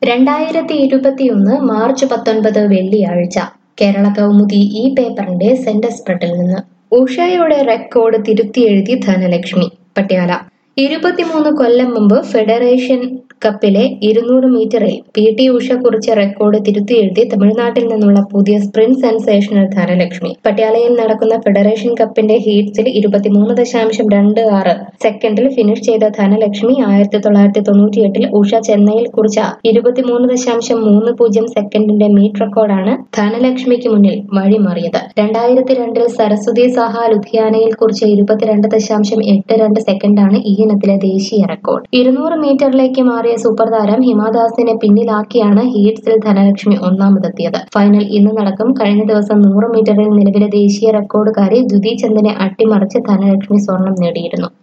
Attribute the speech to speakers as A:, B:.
A: 2021 March 19 വെള്ളിയാഴ്ച കേരള കൗമുദി ഈ പേപ്പറിന്റെ സെന്റർ സ്പ്രെഡിൽ നിന്ന് ഉഷയുടെ റെക്കോർഡ് തിരുത്തിയെഴുതി ധനലക്ഷ്മി പട്യാല 23 കൊല്ലം മുമ്പ് ഫെഡറേഷൻ കപ്പിലെ 200 മീറ്ററിൽ PT ഉഷ കുറിച്ച റെക്കോർഡ് തിരുത്തിയെഴുതി തമിഴ്നാട്ടിൽ നിന്നുള്ള പുതിയ സ്പ്രിന്റ് സെൻസേഷണൽ ധനലക്ഷ്മി പട്യാലയിൽ നടക്കുന്ന ഫെഡറേഷൻ കപ്പിന്റെ ഹീറ്റ്സിൽ 23.26 സെക്കൻഡിൽ ഫിനിഷ് ചെയ്ത ധനലക്ഷ്മി 1998 ഉഷ ചെന്നൈയിൽ കുറിച്ച 23.30 സെക്കൻഡിന്റെ മീറ്റ് റെക്കോർഡാണ് ധനലക്ഷ്മിക്ക് മുന്നിൽ വഴിമാറിയത്. 2002 സരസ്വതി സഹ ലുധിയാനയിൽ കുറിച്ച 22.82 സെക്കൻഡാണ് ഈ ഇനത്തിലെ ദേശീയ റെക്കോർഡ്. 200 മീറ്ററിലേക്ക് മാറിയ സൂപ്പർ താരം ഹിമാദാസിനെ പിന്നിലാക്കിയാണ് ഹീറ്റ്സിൽ ധനലക്ഷ്മി ഒന്നാമതെത്തിയത്. ഫൈനൽ ഇന്ന് നടക്കും. കഴിഞ്ഞ ദിവസം 100 മീറ്ററിൽ നിലവിലെ ദേശീയ റെക്കോർഡുകാരി ദ്യുതി ചന്ദിനെ അട്ടിമറിച്ച് ധനലക്ഷ്മി സ്വർണം നേടിയിരുന്നു.